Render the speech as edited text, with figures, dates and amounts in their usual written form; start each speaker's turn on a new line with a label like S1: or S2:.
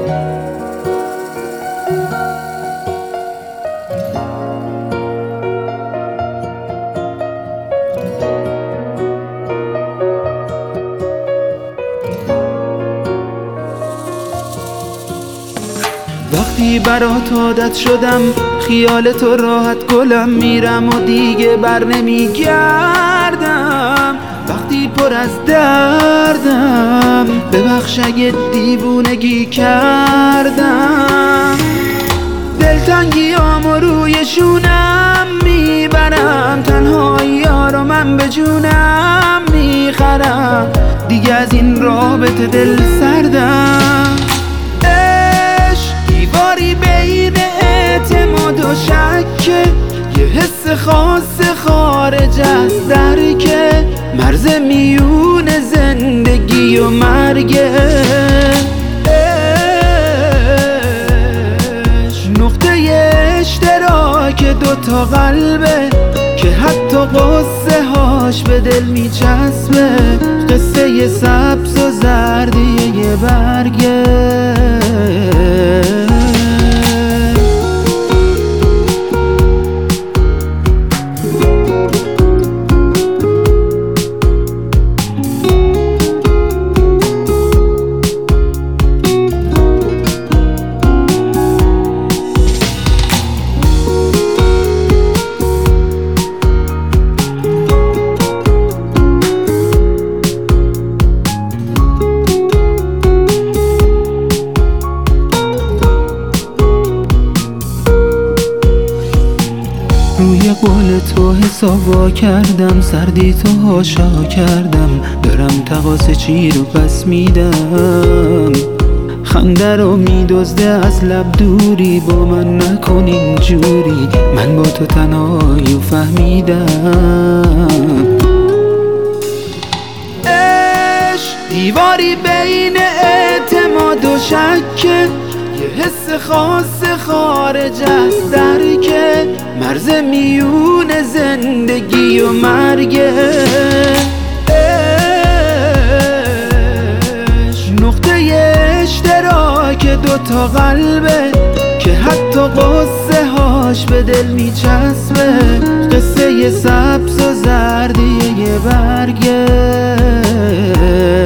S1: وقتی برات عادت شدم خیال تو راحت گلم میرم و دیگه بر نمیگردم. وقتی پر از دردم ببخش اگه دیوونگی کردم. دلتنگیامو روی شونم میبرم، تنهایی‌ها رو من به جونم میخرم. دیگه از این رابطه دل سردم. دیواری بین اعتماد و شکه، یه حس خاص خارج از درکه، مرز میون زندگی و مرگه. نقطه اشتراک دوتا قلبه که حتی قصه هاش به دل میچسبه. قصه سبز و زردی یه برگه. روی قول تو حسابا کردم، سردی تو هاشا کردم، دارم تقاس چی رو پس میدم. خنده رو میدزده از لب دوری، با من نکن اینجوری، من با تو تنهایی و فهمیدم. دیواری بین اعتماد و شکه، یه حس خاص خارج از درکه، مرز میون زندگی و مرگه. نقطه اشتراک دوتا قلبه که حتی قصه هاش به دل میچسبه. قصه سبز و زردی یه برگه.